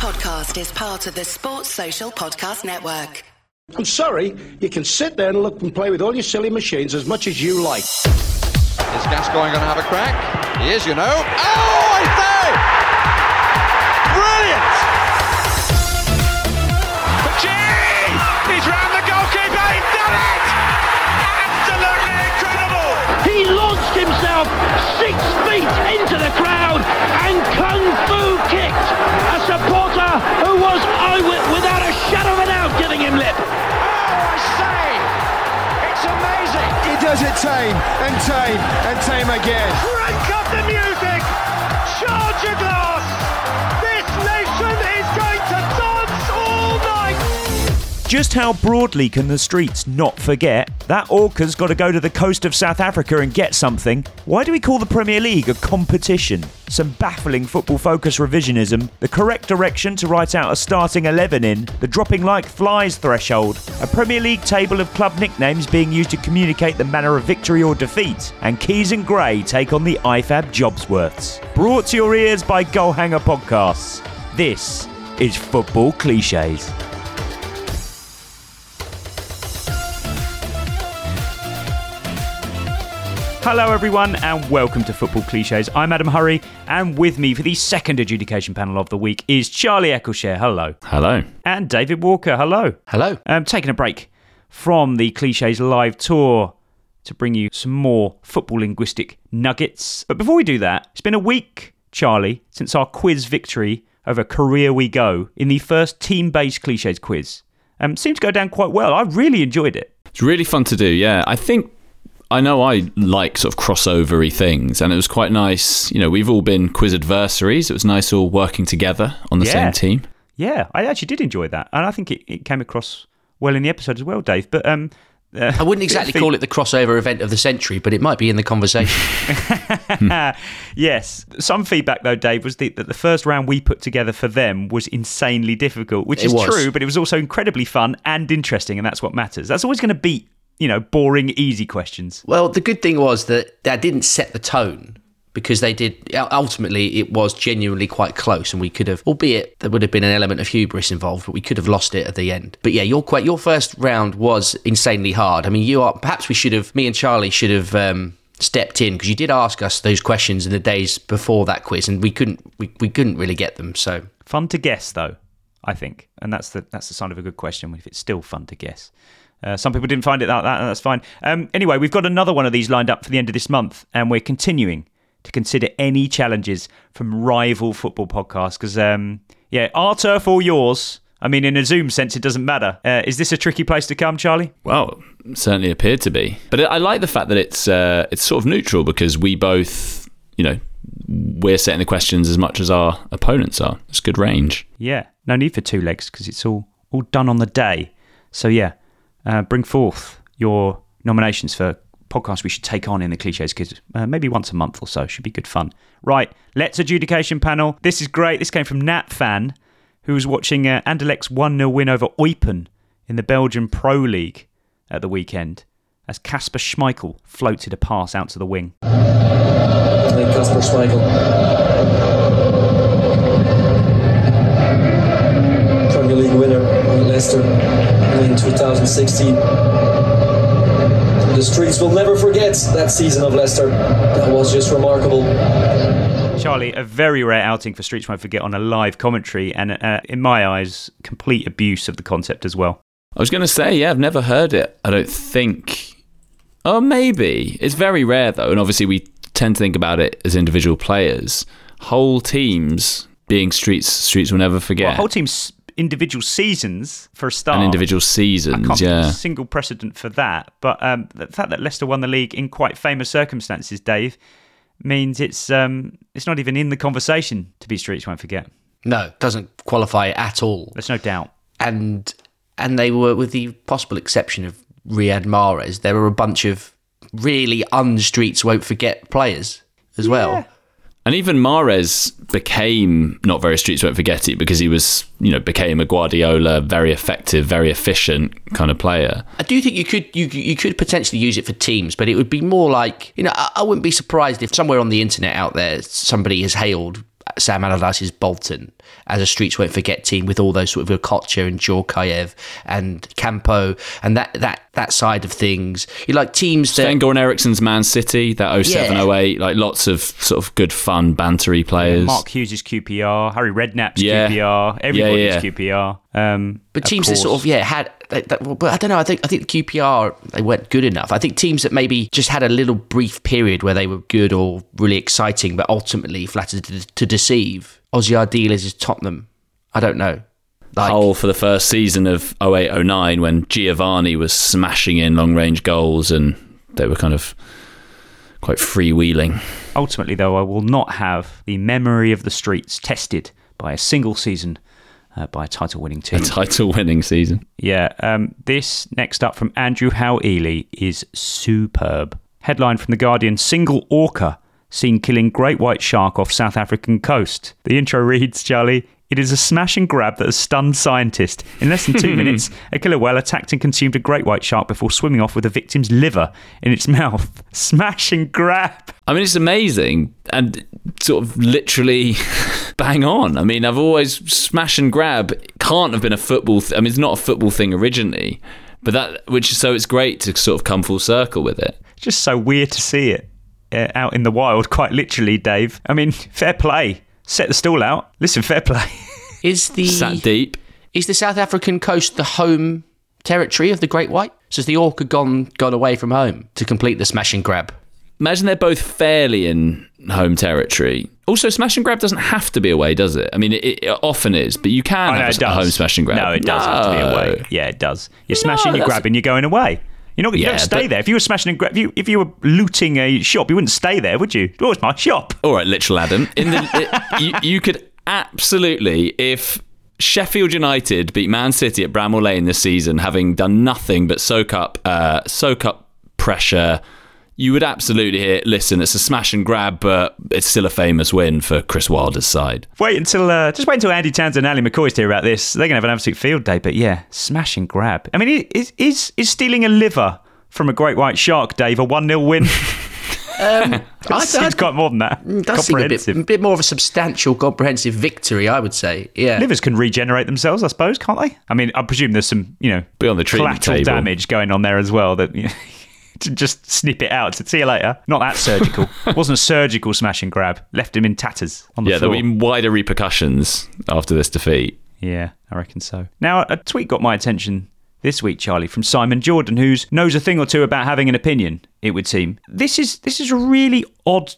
podcast is part of the Sports Social Podcast Network. I'm sorry, you can sit there and look and play with all your silly machines as much as you like. Is Gascoigne going to have a crack? He is, you know. Oh, I say! Brilliant! Gee! He's round the goalkeeper, he's done it! Absolutely incredible! He launched himself 6 feet into the crowd and kung fu kicked a supporter who was without a shadow of a doubt giving him lip. Oh, I say! It's amazing! He does it tame and tame and tame again. Crank up the music! Charge your glass! This nation is going to dance all night! Just how broadly can the streets not forget that Orca's got to go to the coast of South Africa and get something? Why do we call the Premier League a competition? Some baffling football focus revisionism, the correct direction to write out a starting 11 in, the dropping like flies threshold, a Premier League table of club nicknames being used to communicate the manner of victory or defeat, and Keys and Gray take on the IFAB Jobsworths. Brought to your ears by Goalhanger Podcasts. This is Football Clichés. Hello everyone and welcome to Football Clichés. I'm Adam Hurrey and with me for the second adjudication panel of the week is Charlie Eccleshare. Hello. Hello. And David Walker. Hello. Hello. Taking a break from the Clichés live tour to bring you some more football linguistic nuggets. But before we do that, it's been a week, Charlie, since our quiz victory over Korea We Go in the first team-based Clichés quiz. Seemed to go down quite well. I really enjoyed it. It's really fun to do, yeah. I know I like sort of crossover-y things, and it was quite nice. You know, we've all been quiz adversaries. It was nice all working together on the same team. Yeah, I actually did enjoy that. And I think it came across well in the episode as well, Dave. But I wouldn't exactly call it the crossover event of the century, but it might be in the conversation. Yes. Some feedback, though, Dave, was that the first round we put together for them was insanely difficult, which is true, but it was also incredibly fun and interesting, and that's what matters. That's always going to beat, boring, easy questions. Well, the good thing was that didn't set the tone, because they did. Ultimately, it was genuinely quite close, and we could have, albeit there would have been an element of hubris involved, but we could have lost it at the end. But yeah, your first round was insanely hard. I mean, perhaps me and Charlie should have stepped in, because you did ask us those questions in the days before that quiz, and we couldn't really get them. So fun to guess, though, I think, and that's the sign of a good question if it's still fun to guess. Some people didn't find it like that, and that's fine. Anyway, we've got another one of these lined up for the end of this month, and we're continuing to consider any challenges from rival football podcasts, because, our turf or yours. I mean, in a Zoom sense, it doesn't matter. Is this a tricky place to come, Charlie? Well, it certainly appeared to be. But I like the fact that it's sort of neutral, because we both, we're setting the questions as much as our opponents are. It's good range. Yeah, no need for two legs, because it's all done on the day. So, yeah. Bring forth your nominations for podcasts we should take on in the Clichés Kids. Maybe once a month or so. Should be good fun. Right, let's adjudication panel. This is great. This came from Nat Fan, who was watching Anderlecht's 1-0 win over Eupen in the Belgian Pro League at the weekend, as Kasper Schmeichel floated a pass out to the wing. Kasper Schmeichel. Premier League winner on Leicester in 2016. The streets will never forget that season of Leicester. That was just remarkable. Charlie, a very rare outing for Streets Won't Forget on a live commentary, and in my eyes, complete abuse of the concept as well. I was going to say, yeah, I've never heard it. I don't think. Oh, maybe. It's very rare, though, and obviously we tend to think about it as individual players. Whole teams being Streets will never forget. Well, whole teams... individual seasons for a start. And individual seasons, I can't think of a single precedent for that. But the fact that Leicester won the league in quite famous circumstances, Dave, means it's not even in the conversation to be Streets Won't Forget. No, it doesn't qualify at all. There's no doubt. And they were, with the possible exception of Riyad Mahrez, there were a bunch of really un-Streets Won't Forget players as well. And even Mahrez became not very Streets Won't Forget it, because he was, became a Guardiola, very effective, very efficient kind of player. I do think you could potentially use it for teams, but it would be more like, I wouldn't be surprised if somewhere on the internet out there somebody has hailed Sam Allardyce's Bolton as a Streets Won't Forget team with all those sort of Okocha and Djorkaeff and Campo and that side of things. You like teams that... Sven-Goran Eriksson's Man City, that 07-08, like lots of sort of good fun, bantery players. Mark Hughes' QPR, Harry Redknapp's QPR, everybody's QPR. But teams that sort of had, but I don't know. I think the QPR, they weren't good enough. I think teams that maybe just had a little brief period where they were good or really exciting, but ultimately flattered to deceive. Ossie Ardiles' Tottenham. I don't know. Hull for the first season of 08-09 when Giovanni was smashing in long range goals and they were kind of quite freewheeling. Ultimately, though, I will not have the memory of the streets tested by a single season. By a title-winning team. A title-winning season. Yeah. This, next up from Andrew Howe-Ely, is superb. Headline from The Guardian, single orca seen killing great white shark off South African coast. The intro reads, Charlie, it is a smash and grab that has stunned scientists. In less than 2 minutes, a killer whale attacked and consumed a great white shark before swimming off with the victim's liver in its mouth. Smash and grab. I mean, it's amazing and sort of literally bang on. I mean, I've always... Smash and grab can't have been a football... I mean, it's not a football thing originally, but so it's great to sort of come full circle with it. It's just so weird to see it out in the wild, quite literally, Dave. I mean, fair play. Set the stall out. Listen, fair play. Sat deep. Is the South African coast the home territory of the great white? So has the orca gone away from home to complete the smash and grab? Imagine they're both fairly in home territory. Also, smash and grab doesn't have to be away, does it? I mean, it often is, but you can have a home smash and grab. No, it does have to be away. Yeah, it does. You're smashing, you're grabbing, you're going away. You don't stay there. If you were smashing and grab, if you were looting a shop, you wouldn't stay there, would you? Oh, it's my shop. All right, literal Adam. You could absolutely, if Sheffield United beat Man City at Bramall Lane this season, having done nothing but soak up pressure, you would absolutely hear, listen, it's a smash and grab, but it's still a famous win for Chris Wilder's side. Just wait until Andy Townsend and Ali McCoy hear about this. They're going to have an absolute field day, but yeah, smash and grab. I mean, is stealing a liver from a great white shark, Dave, a 1-0 win? It's quite more than that. That's a bit more of a substantial, comprehensive victory, I would say. Yeah, livers can regenerate themselves, I suppose, can't they? I mean, I presume there's some, beyond the collateral damage going on there as well that to just snip it out. See you later. Not that surgical. It wasn't a surgical smash and grab. Left him in tatters on the floor. There'll be wider repercussions after this defeat. Yeah, I reckon so. Now, a tweet got my attention this week, Charlie, from Simon Jordan, who knows a thing or two about having an opinion, it would seem. This is a really odd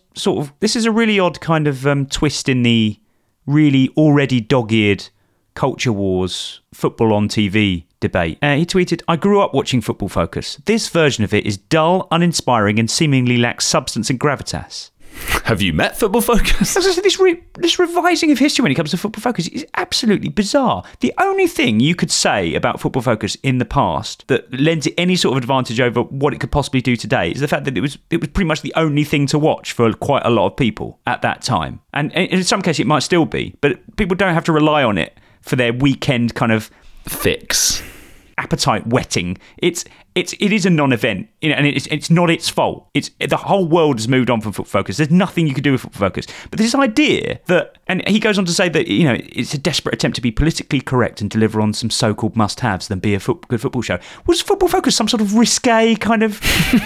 kind of twist in the really already dog-eared culture wars, football on TV debate. He tweeted, I grew up watching Football Focus. This version of it is dull, uninspiring and seemingly lacks substance and gravitas. Have you met Football Focus? This revising of history when it comes to Football Focus is absolutely bizarre. The only thing you could say about Football Focus in the past that lends it any sort of advantage over what it could possibly do today is the fact that it was pretty much the only thing to watch for quite a lot of people at that time. And in some cases it might still be, but people don't have to rely on it for their weekend kind of fix. Appetite whetting. It is a non-event, and it's not its fault. The whole world has moved on from Football Focus. There's nothing you can do with Football Focus. But this idea that, and he goes on to say that it's a desperate attempt to be politically correct and deliver on some so-called must-haves than be a good football show. Was Football Focus some sort of risque kind of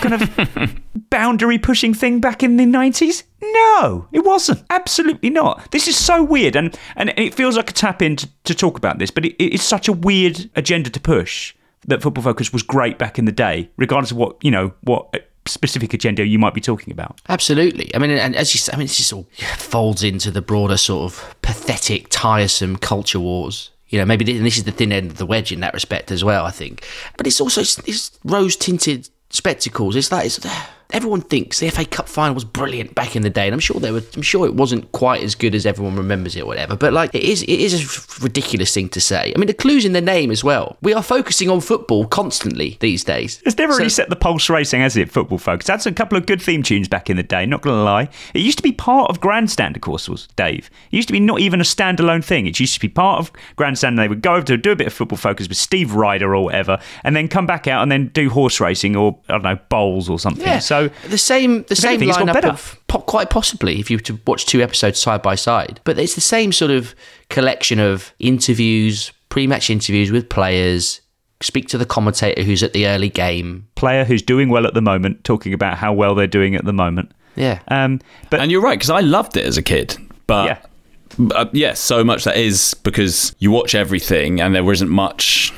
boundary pushing thing back in the 90s? No, it wasn't. Absolutely not. This is so weird, and it feels like a tap in to talk about this, but it's such a weird agenda to push. That Football Focus was great back in the day, regardless of what specific agenda you might be talking about. Absolutely. I mean, and as you say, this just all folds into the broader sort of pathetic, tiresome culture wars. Maybe this is the thin end of the wedge in that respect as well, I think. But it's also it's rose-tinted spectacles. Everyone thinks the FA Cup final was brilliant back in the day, and I'm sure it wasn't quite as good as everyone remembers it or whatever, but it is a ridiculous thing to say. I mean, the clue's in the name as well. We are focusing on football constantly these days. It's never really set the pulse racing, has it, Football Focus? That's a couple of good theme tunes back in the day, not going to lie. It used to be part of Grandstand, of course, Dave. It used to be not even a standalone thing. It used to be part of Grandstand, and they would go over to do a bit of Football Focus with Steve Ryder or whatever, and then come back out and then do horse racing or, I don't know, bowls or something. Yeah. So So the same anything, it's got lineup better. of quite possibly if you were to watch 2 episodes side by side. But it's the same sort of collection of interviews, pre-match interviews with players. Speak to the commentator who's at the early game. Player who's doing well at the moment, talking about how well they're doing at the moment. Yeah. But and you're right, because I loved it as a kid. But yes, so much that is because you watch everything and there isn't much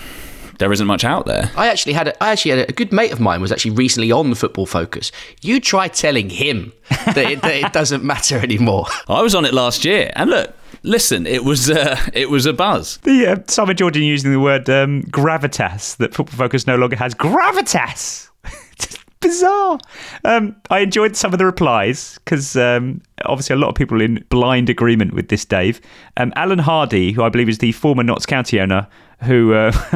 out there. I actually had a good mate of mine was actually recently on Football Focus. You try telling him that it doesn't matter anymore. I was on it last year, and look, listen, it was a buzz. The Simon Jordan using the word gravitas, that Football Focus no longer has gravitas. Bizarre. I enjoyed some of the replies because obviously a lot of people in blind agreement with this, Dave. Alan Hardy, who I believe is the former Notts County owner, who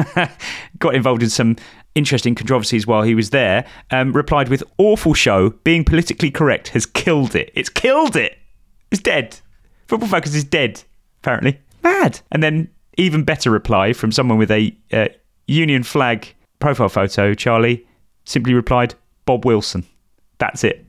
got involved in some interesting controversies while he was there, replied with, awful show, being politically correct has killed it. It's killed it. It's dead. Football Focus is dead, apparently. Mad. And then even better reply from someone with a Union flag profile photo, Charlie, simply replied, Bob Wilson. That's it.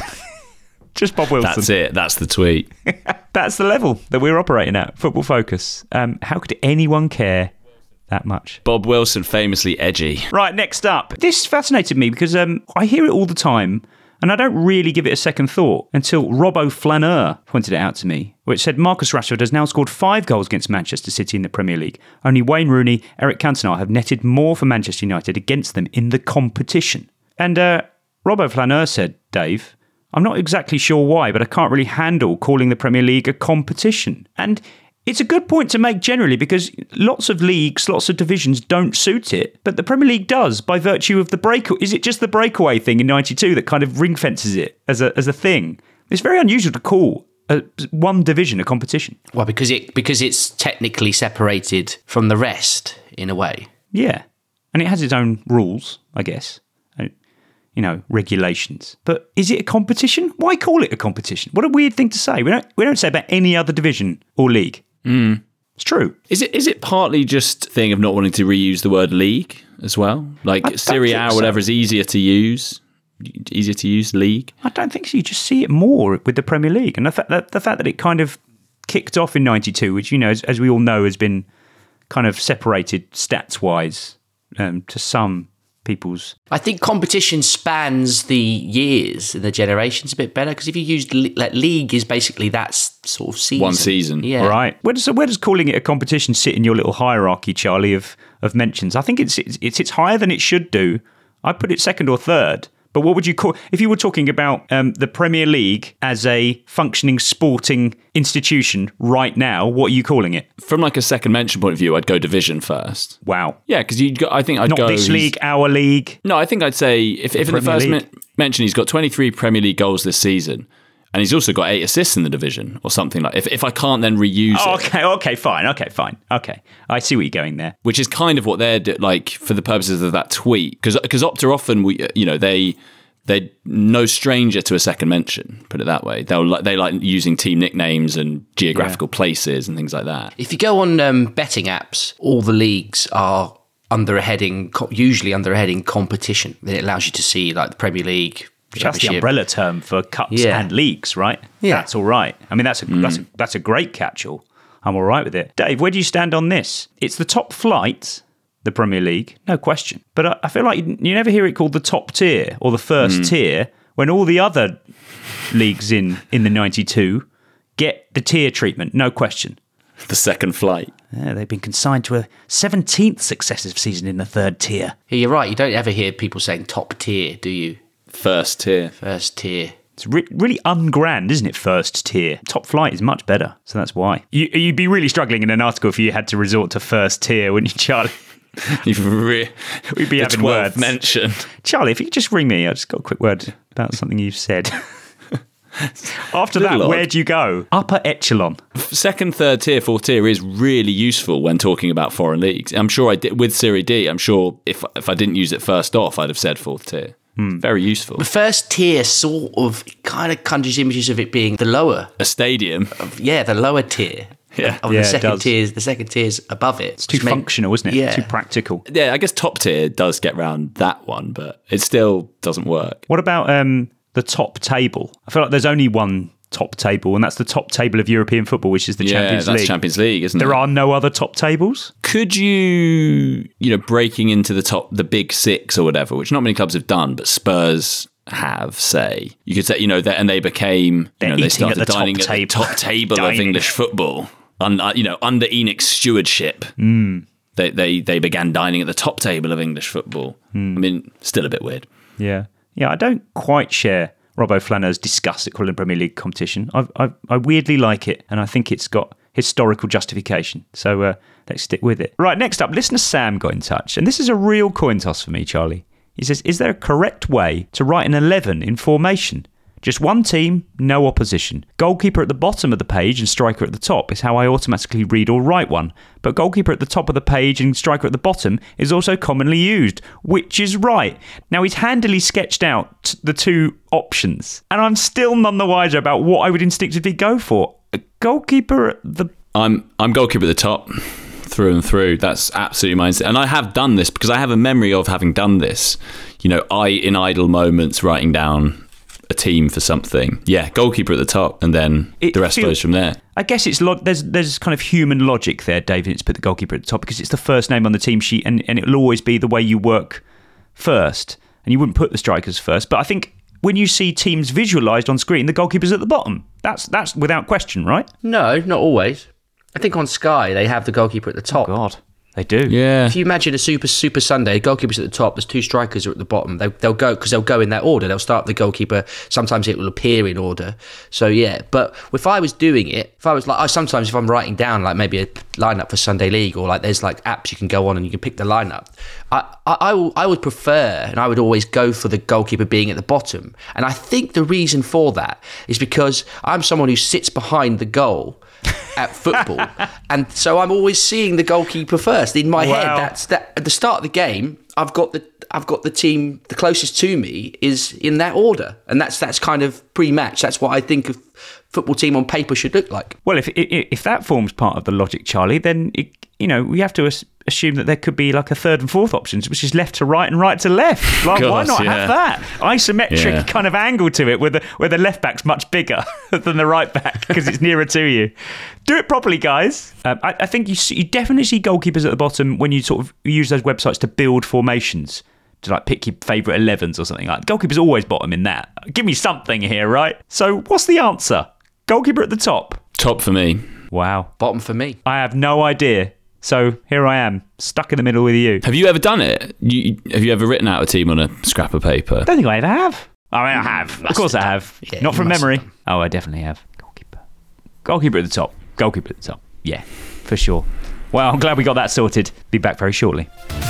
Just Bob Wilson. That's it. That's the tweet. That's the level that we're operating at. Football Focus. How could anyone care that much? Bob Wilson, famously edgy. Right, next up. This fascinated me because I hear it all the time and I don't really give it a second thought until Robbo Flaneur pointed it out to me, where it said Marcus Rashford has now scored 5 goals against Manchester City in the Premier League. Only Wayne Rooney, Eric Cantona have netted more for Manchester United against them in the competition. And Robbo Flaneur said, Dave, I'm not exactly sure why, but I can't really handle calling the Premier League a competition. And it's a good point to make generally because lots of leagues, lots of divisions don't suit it, but the Premier League does by virtue of the breakaway. Is it just the breakaway thing in 92 that kind of ring fences it as a thing? It's very unusual to call one division a competition. Well, because it's technically separated from the rest in a way. Yeah. And it has its own rules, I guess. Regulations. But is it a competition? Why call it a competition? What a weird thing to say. We don't say about any other division or league. It's true. Is it partly just a thing of not wanting to reuse the word league as well? Like Serie A or whatever is easier to use league? I don't think so. You just see it more with the Premier League. And the fact that it kind of kicked off in 92, which, as we all know, has been kind of separated stats-wise to some people's... I think competition spans the years and the generations a bit better because if you use league is basically that sort of season. One season. Yeah. Right. Where does calling it a competition sit in your little hierarchy, Charlie, of mentions? I think it's higher than it should do. I'd put it second or third. But what would you call... If you were talking about the Premier League as a functioning sporting institution right now, what are you calling it? From like a second mention point of view, I'd go division first. Wow. Yeah, because I think I'd not go... Not this league, our league. No, I think I'd say if in the first mention he's got 23 Premier League goals this season, and he's also got 8 assists in the division or something like... If I can't then reuse it... Okay, fine. Okay, I see what you're going there. Which is kind of what they're like for the purposes of that tweet. Because Opta often, they're no stranger to a second mention, put it that way. They like using team nicknames and geographical places and things like that. If you go on betting apps, all the leagues are usually under a heading competition. Then it allows you to see like the Premier League... That's the umbrella term for cups and leagues, right? Yeah. That's all right. I mean, that's a great catch-all. I'm all right with it. Dave, where do you stand on this? It's the top flight, the Premier League, no question. But I feel like you never hear it called the top tier or the first tier when all the other leagues in the 92 get the tier treatment, no question. The second flight. Yeah, they've been consigned to a 17th successive season in the third tier. Yeah, you're right. You don't ever hear people saying top tier, do you? First tier. It's really ungrand, isn't it? First tier. Top flight is much better, so that's why. You'd be really struggling in an article if you had to resort to first tier, wouldn't you, Charlie? We'd be having words. Mention. Charlie, if you could just ring me, I just got a quick word about something you've said. After that, where do you go? Upper echelon. Second, third tier, fourth tier is really useful when talking about foreign leagues. I'm sure I did with Serie D. I'm sure if I didn't use it first off, I'd have said fourth tier. Very useful. The first tier sort of kind of conjures images of it being the lower. A stadium. The lower tier. Yeah. of the second tiers above it. It's too functional, isn't it? Yeah. Too practical. Yeah, I guess top tier does get round that one, but it still doesn't work. What about the top table? I feel like there's only one top table, and that's the top table of European football, which is the Champions League. Yeah, that's Champions League, isn't it? There are no other top tables? Could you breaking into the big six or whatever, which not many clubs have done, but Spurs have, say, you could say, and they became, they started dining at the top table of English football, under ENIC's stewardship. They began dining at the top table of English football. I mean, still a bit weird. Yeah, I don't quite share Robbo Flanner's disgust at calling the Premier League competition. I weirdly like it, and I think it's got historical justification. So let's stick with it. Right, next up, listener Sam got in touch, and this is a real coin toss for me, Charlie. He says, is there a correct way to write an 11 in formation? Just one team, no opposition. Goalkeeper at the bottom of the page and striker at the top is how I automatically read or write one. But goalkeeper at the top of the page and striker at the bottom is also commonly used. Which is right? Now, he's handily sketched out the two options, and I'm still none the wiser about what I would instinctively go for. A goalkeeper at the... I'm goalkeeper at the top, through and through. That's absolutely mine. And I have done this because I have a memory of having done this. In idle moments, writing down a team for something. Yeah, goalkeeper at the top, and then the rest flows from there. I guess it's there's kind of human logic there, David. It's put the goalkeeper at the top because it's the first name on the team sheet, and it'll always be the way you work first, and you wouldn't put the strikers first. But I think when you see teams visualised on screen, the goalkeeper's at the bottom. That's without question, right? No, not always. I think on Sky they have the goalkeeper at the top. Oh God. They do. Yeah. If you imagine a Super Sunday, goalkeeper's at the top, there's two strikers are at the bottom. They'll go because they'll go in that order. They'll start the goalkeeper. Sometimes it will appear in order. So yeah, but if I was doing it, if I'm writing down like maybe a lineup for Sunday League, or like there's like apps you can go on and you can pick the lineup. I would prefer, and I would always go for the goalkeeper being at the bottom. And I think the reason for that is because I'm someone who sits behind the goal at football, and so I'm always seeing the goalkeeper first in my head. That's at the start of the game. I've got the team the closest to me is in that order, and that's kind of pre-match. That's what I think a football team on paper should look like. Well, if that forms part of the logic, Charlie, then we have to assume that there could be like a third and fourth options, which is left to right and right to left. Like, why not have that isometric kind of angle to it, where the left back's much bigger than the right back because it's nearer to you? Do it properly, guys. I think you definitely see goalkeepers at the bottom when you sort of use those websites to build formations, to like pick your favourite 11s or something like that. Goalkeeper's always bottom in that. Give me something here, right? So what's the answer? Goalkeeper at the top. Top for me. Wow. Bottom for me. I have no idea. So here I am, stuck in the middle with you. Have you ever done it? Have you ever written out a team on a scrap of paper? I don't think I ever have. I mean, I have. Of course I have. Yeah, not from memory. Oh, I definitely have. Goalkeeper at the top. Goalkeeper at the top. Yeah, for sure. Well, I'm glad we got that sorted. Be back very shortly.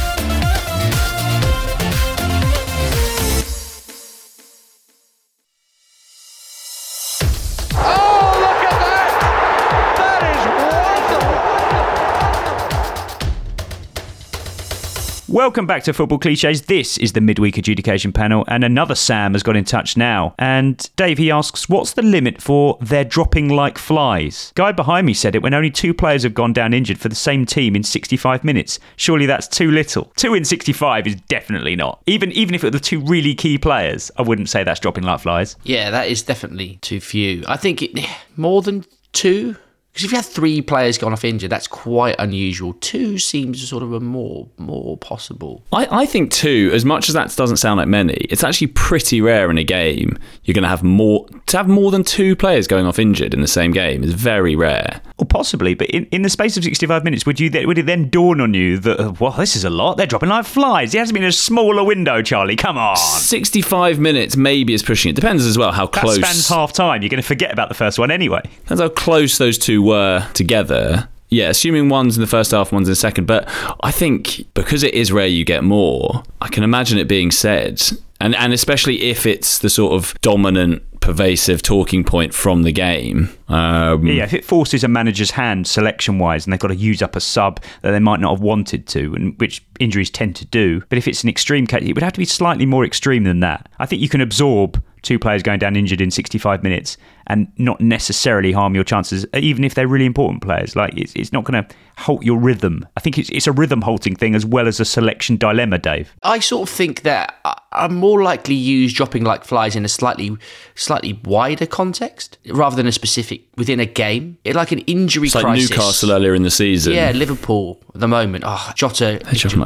Welcome back to Football Cliches. This is the midweek adjudication panel, and another Sam has got in touch now. And Dave, he asks, what's the limit for they're dropping like flies? Guy behind me said it when only two players have gone down injured for the same team in 65 minutes. Surely that's too little. 2 in 65 is definitely not. Even if it were the two really key players, I wouldn't say that's dropping like flies. Yeah, that is definitely too few. I think more than 2. Because if you have 3 players gone off injured, that's quite unusual. 2 seems sort of a more possible. I think 2, as much as that doesn't sound like many, it's actually pretty rare in a game. You're going to have more than 2 players going off injured in the same game is very rare. Or possibly, but in the space of 65 minutes, would it then dawn on you that, well, this is a lot? They're dropping like flies. It hasn't been a smaller window, Charlie. Come on. 65 minutes maybe is pushing it. Depends as well how close. That spans half time. You're going to forget about the first one anyway. Depends how close those two were together. Yeah, assuming one's in the first half, one's in the second. But I think because it is rare you get more, I can imagine it being said. And especially if it's the sort of dominant, pervasive talking point from the game. If it forces a manager's hand selection-wise and they've got to use up a sub that they might not have wanted to, and which injuries tend to do. But if it's an extreme case, it would have to be slightly more extreme than that. I think you can absorb 2 players going down injured in 65 minutes and not necessarily harm your chances, even if they're really important players. Like, it's not going to halt your rhythm. I think it's a rhythm halting thing as well as a selection dilemma, Dave. I sort of think that I'm more likely use dropping like flies in a slightly wider context rather than a specific within a game. Like an injury it's like crisis. Newcastle earlier in the season. Yeah, Liverpool at the moment. Jota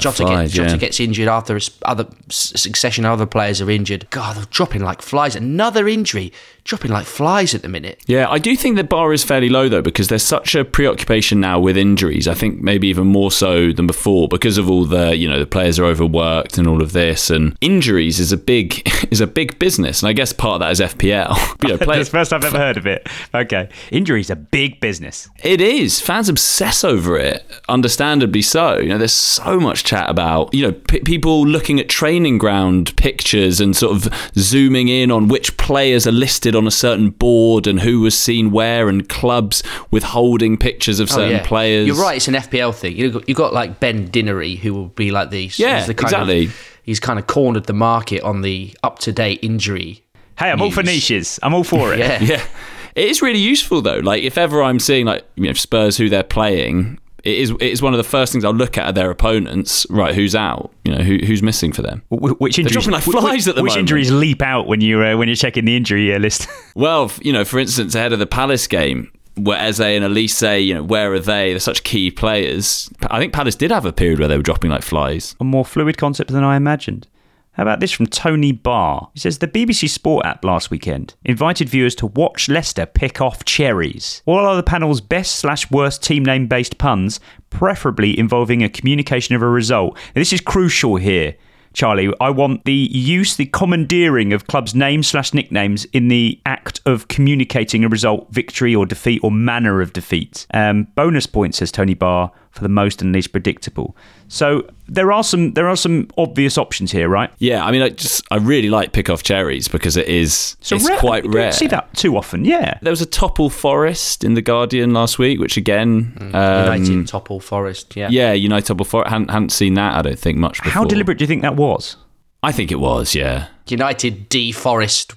gets injured after a succession of other players are injured. God, they're dropping like flies. Another injury, dropping like flies at the minute. Yeah, I do think the bar is fairly low though, because there's such a preoccupation now with injuries. I think maybe even more so than before because of all the, the players are overworked and all of this, and injuries is a big business. And I guess part of that is FPL. That's the first I've ever heard of it. Okay, injuries are big business. It is. Fans obsess over it, understandably so. There's so much chat about people looking at training ground pictures and sort of zooming in on which players are listed on a certain board and who was seen where, and clubs withholding pictures of certain players. You're right, it's an FPL thing. You've got like Ben Dinnery, who will be like these. Yeah, exactly. He's kind of cornered the market on the up-to-date injury. Hey, I'm all for niches. I'm all for it. Yeah. It is really useful though. Like if ever I'm seeing Spurs who they're playing, it is one of the first things I'll look at their opponents. Right, who's out? Who's missing for them? Which injuries? They're dropping like flies at the moment. Which injuries leap out when you're checking the injury list? Well, for instance, ahead of the Palace game, where Eze and Elise, where are they? They're such key players. I think Palace did have a period where they were dropping like flies. A more fluid concept than I imagined. How about this from Tony Barr? He says, the BBC Sport app last weekend invited viewers to watch Leicester pick off cherries. All other panels' best/worst team name-based puns, preferably involving a communication of a result. Now, this is crucial here, Charlie. I want the commandeering of clubs' names/nicknames in the act of communicating a result, victory or defeat, or manner of defeat. Bonus points, says Tony Barr, for the most and least predictable. So there are some obvious options here, right? Yeah, I mean, I really like pick off cherries because it's quite rare. You don't see that too often, yeah. There was a Topple Forest in The Guardian last week, which again... United Topple Forest, yeah. Yeah, United Topple Forest. Hadn't seen that, I don't think, much before. How deliberate do you think that was? I think it was, yeah. United Forest.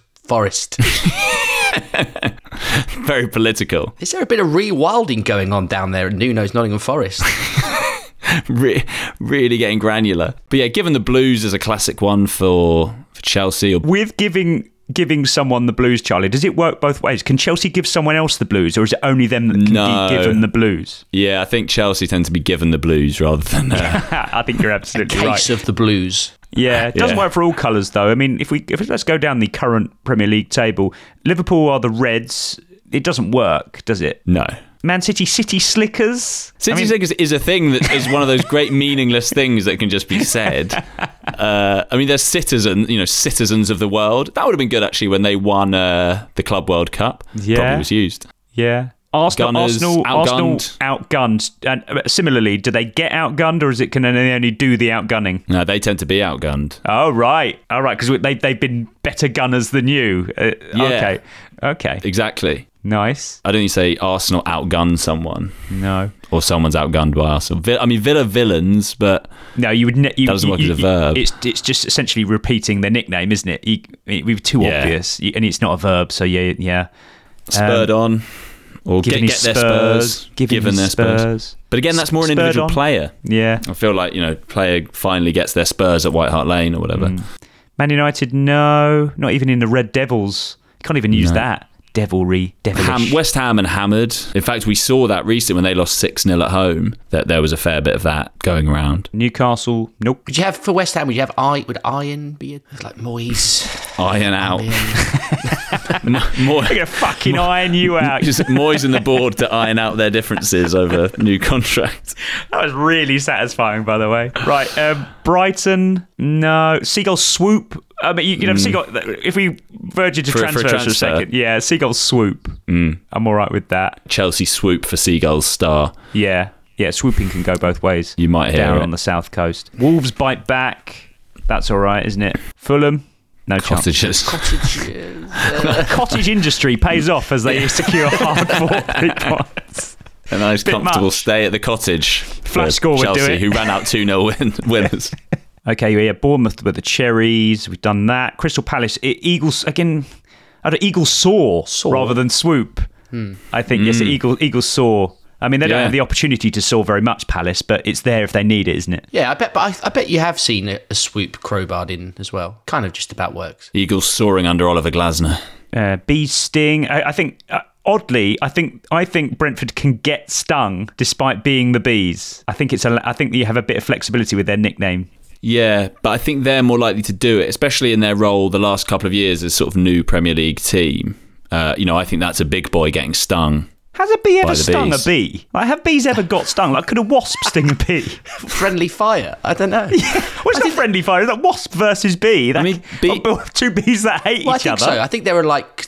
Very political. Is there a bit of rewilding going on down there at Nuno's Nottingham Forest? Really getting granular. But yeah, given the Blues as a classic one for Chelsea. With giving someone the Blues, Charlie, does it work both ways? Can Chelsea give someone else the Blues, or is it only them that can be given the Blues? Yeah, I think Chelsea tend to be given the Blues rather than... I think you're absolutely right. Case of the Blues. Yeah, it doesn't work for all colours, though. I mean, if let's go down the current Premier League table, Liverpool are the Reds. It doesn't work, does it? No. Man City Slickers? Slickers is a thing that is one of those great meaningless things that can just be said. I mean, there's citizens of the world. That would have been good, actually, when they won the Club World Cup. Yeah. Probably was used. Yeah. Arsenal outgunned. And similarly, do they get outgunned, or can they only do the outgunning? No, they tend to be outgunned. Oh, right. All right, because they've been better gunners than you. Yeah. Okay. Exactly. Nice. I don't think you say Arsenal outgun someone. No. Or someone's outgunned by Arsenal. I mean, Villa villains, but no, you would. That doesn't work as a verb. It's just essentially repeating their nickname, isn't it? It would be too obvious, and it's not a verb. So yeah. Spurred on. Or get their Spurs, given their Spurs. But again, that's more an individual player. Yeah. I feel like, player finally gets their Spurs at White Hart Lane or whatever. Man United, no. Not even in the Red Devils. You can't even use that. Devilish. West Ham and hammered. In fact, we saw that recently when they lost 6-0 at home, that there was a fair bit of that going around. Newcastle, nope. Would you have, for West Ham, would Iron be like Moyes? Iron out. They're going to fucking iron you out. Just Moyes and the board to iron out their differences over new contracts. That was really satisfying, by the way. Right, Brighton, no. Seagull Swoop. I mean, you can have Seagull. If we verge into transfers for a second, yeah, Seagull Swoop. I'm all right with that. Chelsea Swoop for Seagull's star. Yeah, swooping can go both ways. You might hear down it. On the south coast. Wolves bite back. That's all right, isn't it? Fulham. No Cottages. Cottage industry pays off as they secure hard-fought points. A nice comfortable stay at the cottage. Flash score would Chelsea, do it. who ran out 2-0 winners. Okay, yeah, Bournemouth with the Cherries. We've done that. Crystal Palace, Eagles again. Eagles soar rather than swoop. I think yes, Eagles soar. I mean, they don't have the opportunity to soar very much, Palace, but it's there if they need it, isn't it? Yeah, I bet you have seen a swoop crowbarred in as well. Kind of just about works. Eagles soaring under Oliver Glasner. Bees sting. I think oddly, I think Brentford can get stung despite being the Bees. I think you have a bit of flexibility with their nickname. Yeah, but I think they're more likely to do it, especially in their role the last couple of years as sort of new Premier League team. I think that's a big boy getting stung. Has a bee ever stung a bee? Like, have bees ever got stung? Like, could a wasp sting a bee? Friendly fire? I don't know. What's a friendly fire? Is that wasp versus bee? Two bees that hate each other. I think so. I think there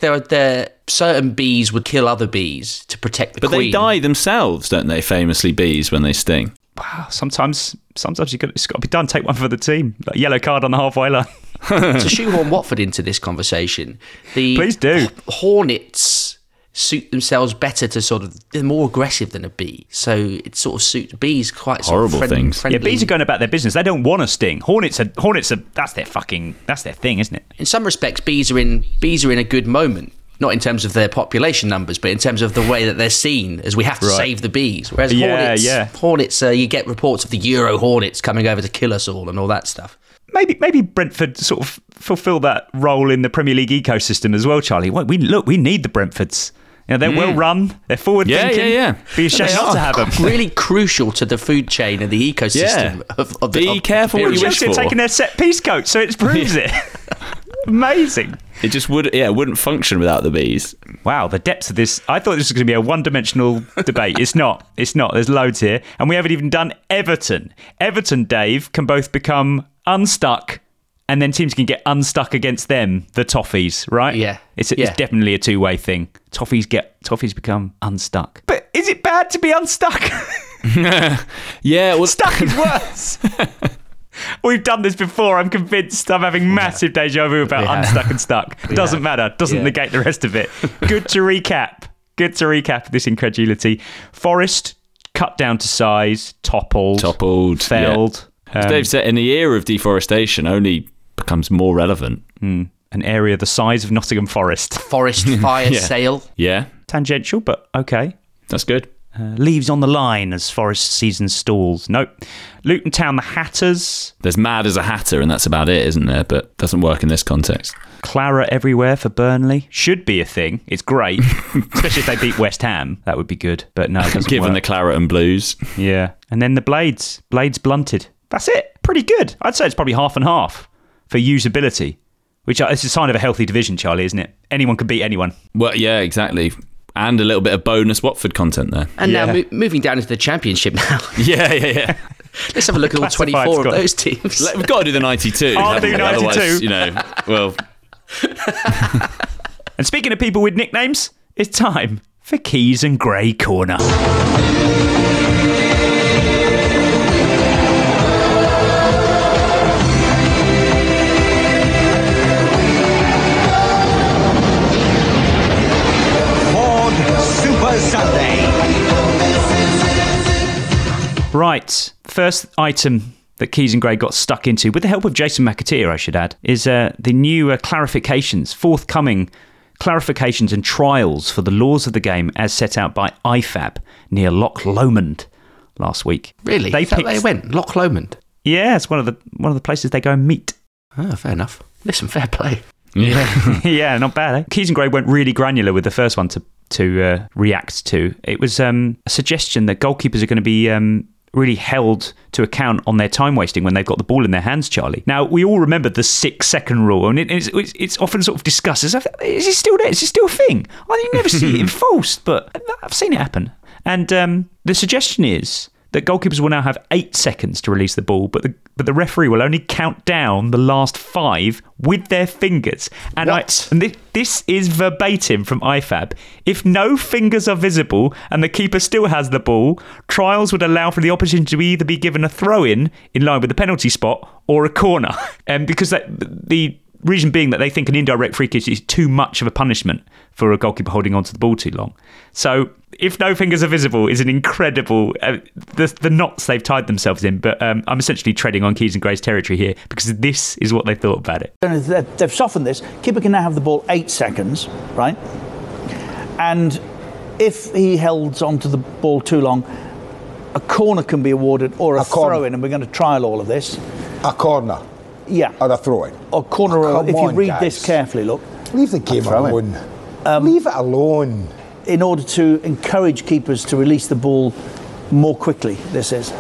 are certain bees would kill other bees to protect the queen. But they die themselves, don't they? Famously, bees when they sting. Wow. Sometimes it's got to be done. Take one for the team. Like, yellow card on the halfway line. To shoehorn Watford into this conversation, please do. Hornets suit themselves better to they're more aggressive than a bee, so it sort of suits bees quite horrible things. Friendly. Yeah, bees are going about their business. They don't want to sting. Hornets are that's their thing, isn't it? In some respects, bees are in a good moment, not in terms of their population numbers, but in terms of the way that they're seen as we have to save the bees. Whereas Hornets, you get reports of the Euro Hornets coming over to kill us all and all that stuff. Maybe Brentford sort of fulfil that role in the Premier League ecosystem as well, Charlie. We need the Brentfords. They're well run. They're forward thinking. Yeah. Be ashamed not to have them. Really crucial to the food chain and the ecosystem of Be careful what you wish for. Taking their set piece coat, so it proves it. Amazing. It just wouldn't function without the bees. Wow, the depths of this. I thought this was going to be a one-dimensional debate. It's not. There's loads here. And we haven't even done Everton. Everton, Dave, can both become unstuck and then teams can get unstuck against them, the Toffees, right? Yeah. It's definitely a two-way thing. Toffees become unstuck. But is it bad to be unstuck? Yeah. Well, stuck is worse. We've done this before. I'm convinced. I'm having massive deja vu about unstuck and stuck. Doesn't matter. Doesn't negate the rest of it. Good to recap this incredulity. Forest cut down to size, toppled, felled. Yeah. As Dave said, in the era of deforestation, only becomes more relevant. An area the size of Nottingham Forest. Forest fire sale. Yeah. Tangential, but okay. That's good. Leaves on the line as Forest season stalls. Nope. Luton Town, the Hatters. There's mad as a hatter, and that's about it, isn't there? But doesn't work in this context. Claret everywhere for Burnley. Should be a thing. It's great. Especially if they beat West Ham. That would be good. But no, it doesn't Given work. the claret and blues. Yeah. And then the Blades. Blades blunted. That's it. Pretty good. I'd say it's probably half and half for usability. Which is a sign of a healthy division, Charlie, isn't it? Anyone can beat anyone. Well, yeah, exactly. And a little bit of bonus Watford content there. And now moving down into the Championship now. Yeah. Let's have a look at all 24 of those teams. We've got to do the 92. I'll do 92. Otherwise, well. And speaking of people with nicknames, it's time for Keys and Grey Corner. Right, first item that Keys and Grey got stuck into, with the help of Jason McAteer, I should add, is the new forthcoming clarifications and trials for the laws of the game as set out by IFAB near Loch Lomond last week. Really? They went Loch Lomond. Yeah, it's one of the places they go and meet. Oh, fair enough. Listen, fair play. Yeah, yeah, not bad. Eh? Keys and Grey went really granular with the first one to react to. It was a suggestion that goalkeepers are going to be really held to account on their time wasting when they've got the ball in their hands, Charlie. Now, we all remember the 6-second rule, and it's often sort of discussed as, is it still there? Is it still a thing? You never see it enforced, but I've seen it happen. And the suggestion is that goalkeepers will now have 8 seconds to release the ball, but the referee will only count down the last 5 with their fingers. And this is verbatim from IFAB. If no fingers are visible and the keeper still has the ball, trials would allow for the opportunity to either be given a throw-in line with the penalty spot or a corner. Because the reason being that they think an indirect free kick is too much of a punishment for a goalkeeper holding onto the ball too long. So if no fingers are visible, is an incredible... the knots they've tied themselves in, but I'm essentially treading on Keys and Gray's territory here because this is what they thought about it. They've softened this. Keeper can now have the ball 8 seconds, right? And if he holds onto the ball too long, a corner can be awarded or a throw-in, and we're going to trial all of this. A corner? Yeah. Or a throw-in? Or corner, if you read this carefully, look. Leave the game alone. Leave it alone. In order to encourage keepers to release the ball more quickly, this is.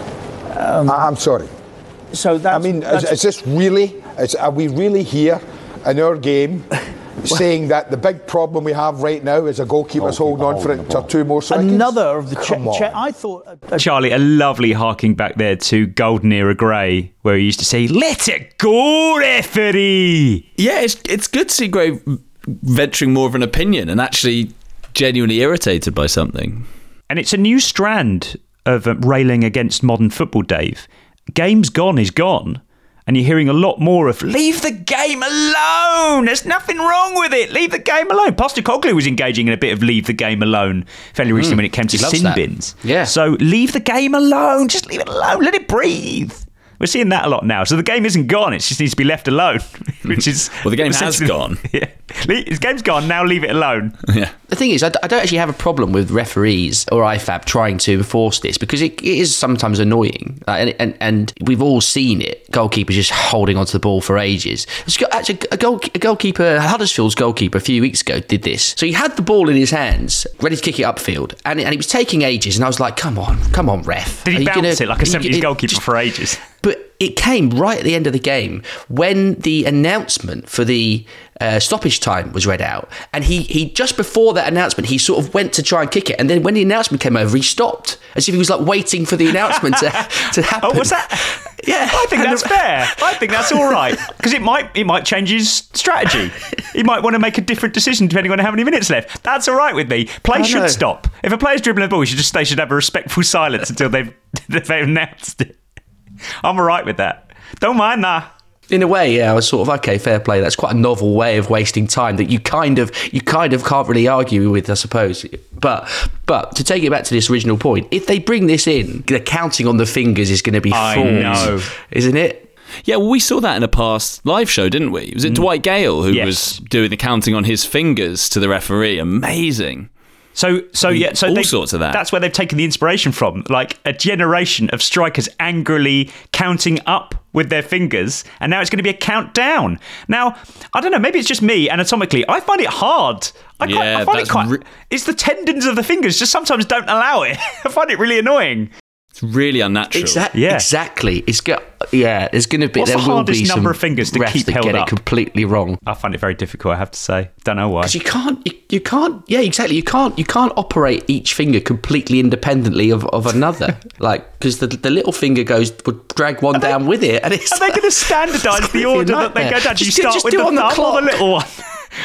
I'm sorry. So is this really? Are we really here in our game saying that the big problem we have right now is a goalkeeper's holding on for it for 2 more seconds? Another of the I thought... Charlie, a lovely harking back there to Golden Era Gray, where he used to say, "Let it go, referee!" Yeah, it's good to see Gray venturing more of an opinion and actually genuinely irritated by something. And it's a new strand of railing against modern football, Dave. Game's gone is gone. And you're hearing a lot more of, leave the game alone. There's nothing wrong with it. Leave the game alone. Postecoglou was engaging in a bit of leave the game alone fairly recently when it came to sin bins. Yeah. So leave the game alone. Just leave it alone. Let it breathe. We're seeing that a lot now. So the game isn't gone. It just needs to be left alone, which is... Well, the game has gone. Yeah. The game's gone. Now leave it alone. Yeah. The thing is, I don't actually have a problem with referees or IFAB trying to enforce this because it is sometimes annoying. And we've all seen it. Goalkeepers just holding onto the ball for ages. Actually, a goalkeeper, Huddersfield's goalkeeper a few weeks ago did this. So he had the ball in his hands, ready to kick it upfield. And he was taking ages. And I was like, come on, ref. Did he bounce it like a 70s goalkeeper for ages? But it came right at the end of the game when the announcement for the stoppage time was read out, and he just before that announcement he sort of went to try and kick it, and then when the announcement came over he stopped as if he was like waiting for the announcement to happen. Oh, what's that? Yeah, I think that's fair. I think that's all right because it might change his strategy. He might want to make a different decision depending on how many minutes left. That's all right with me. Play should stop. If a player's dribbling the ball, they should have a respectful silence until they've announced it. I'm all right with that. Don't mind that. In a way, yeah, I was sort of, okay, fair play. That's quite a novel way of wasting time that you kind of can't really argue with, I suppose. But to take it back to this original point, if they bring this in, the counting on the fingers is going to be full. I know. Isn't it? Yeah, well, we saw that in a past live show, didn't we? Was it Dwight Gale who was doing the counting on his fingers to the referee? Amazing. So all sorts of that. That's where they've taken the inspiration from, like a generation of strikers angrily counting up with their fingers, and now it's going to be a countdown. Now, I don't know, maybe it's just me anatomically. I find it hard. I find it quite. It's the tendons of the fingers just sometimes don't allow it. I find it really annoying. It's really unnatural. Exactly. There's going to be. What's there the will hardest be number some of fingers to refs keep that held get up? it completely wrong. I find it very difficult, I have to say. Don't know why. Because you can't. Yeah, exactly. You can't operate each finger completely independently of another. Like, because the little finger would drag one down with it, and it's. Are they going to standardise the order that they go down? Do you start with the thumb or the little one?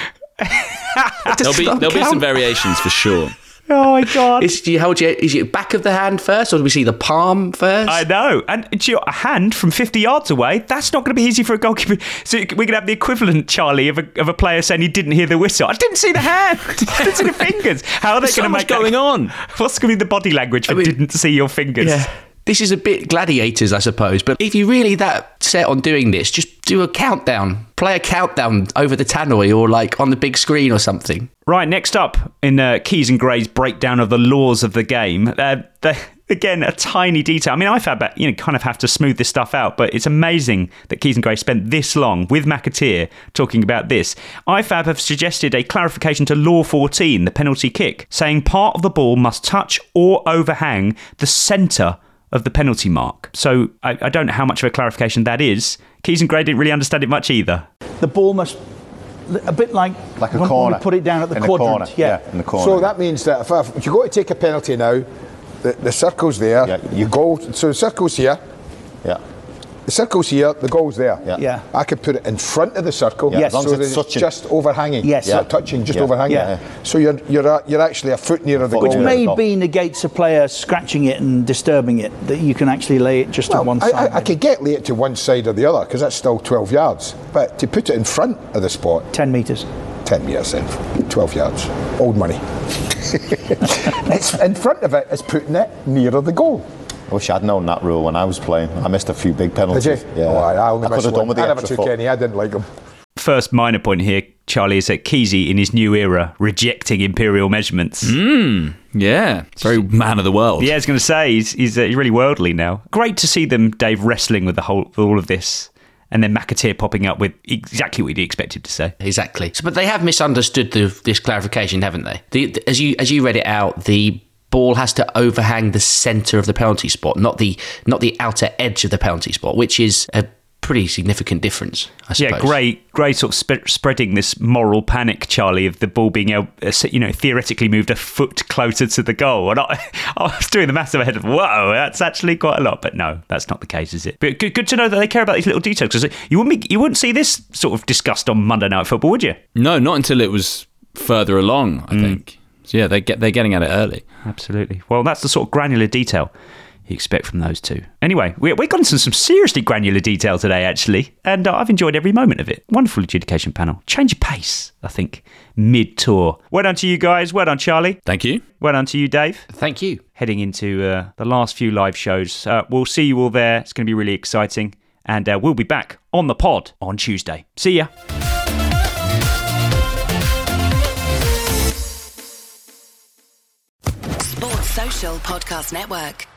There'll be some variations for sure. Oh my God! Is it back of the hand first, or do we see the palm first? I know, and a hand from 50 yards away. That's not going to be easy for a goalkeeper. So we could have the equivalent, Charlie, of a player saying he didn't hear the whistle. I didn't see the hand. I didn't see the fingers. How are they going to make going on? What's going to be the body language for didn't see your fingers? Yeah. This is a bit Gladiators, I suppose. But if you're really that set on doing this, just do a countdown. Play a countdown over the tannoy or like on the big screen or something. Right, next up in Keys and Gray's breakdown of the laws of the game, again, a tiny detail. I mean, IFAB, kind of have to smooth this stuff out, but it's amazing that Keys and Gray spent this long with McAteer talking about this. IFAB have suggested a clarification to Law 14, the penalty kick, saying part of the ball must touch or overhang the centre of the penalty mark. So I don't know how much of a clarification that is. Keys and Gray didn't really understand it much either. The ball must, a bit like a when corner. we put it down at the quadrant. In the corner. So that means that if you go to take a penalty now, the circle's there. Yeah. You go. So the circle's here. Yeah. The circle's here, the goal's there. Yeah. I could put it in front of the circle. Yes. So that it's just overhanging. Yes. Not touching, just overhanging. Yeah. So you're actually a foot nearer the goal. Which maybe negates a player scratching it and disturbing it, that you can actually lay it just on one side. I could lay it to one side or the other, because that's still 12 yards. But to put it in front of the spot... 10 metres. 10 metres then, 12 yards. Old money. It's in front of it is putting it nearer the goal. I wish I'd known that rule when I was playing. I missed a few big penalties. Did you? Yeah. Oh, I only could have done with the I never extra took foot. any. I didn't like them. First minor point here, Charlie, is that Kesey in his new era rejecting imperial measurements. Yeah, very man of the world. Yeah, I was going to say he's really worldly now. Great to see them, Dave, wrestling with all of this, and then McAteer popping up with exactly what you'd expect him to say. Exactly. But they have misunderstood this clarification, haven't they? As you read it out, the ball has to overhang the centre of the penalty spot, not the outer edge of the penalty spot, which is a pretty significant difference, I suppose. Yeah, great sort of spreading this moral panic, Charlie, of the ball being theoretically moved a foot closer to the goal. And I was doing the maths in my head of, whoa, that's actually quite a lot. But no, that's not the case, is it? But good to know that they care about these little details, because you wouldn't see this sort of discussed on Monday Night Football, would you? No, not until it was further along, I think. So yeah, they're getting at it early. Absolutely. Well, that's the sort of granular detail you expect from those two. Anyway, we've gone into some seriously granular detail today, actually, and I've enjoyed every moment of it. Wonderful adjudication panel. Change of pace, I think, mid-tour. Well done to you guys. Well done, Charlie. Thank you. Well done to you, Dave. Thank you. Heading into the last few live shows. We'll see you all there. It's going to be really exciting, and we'll be back on the pod on Tuesday. See ya. Sports Social Podcast Network.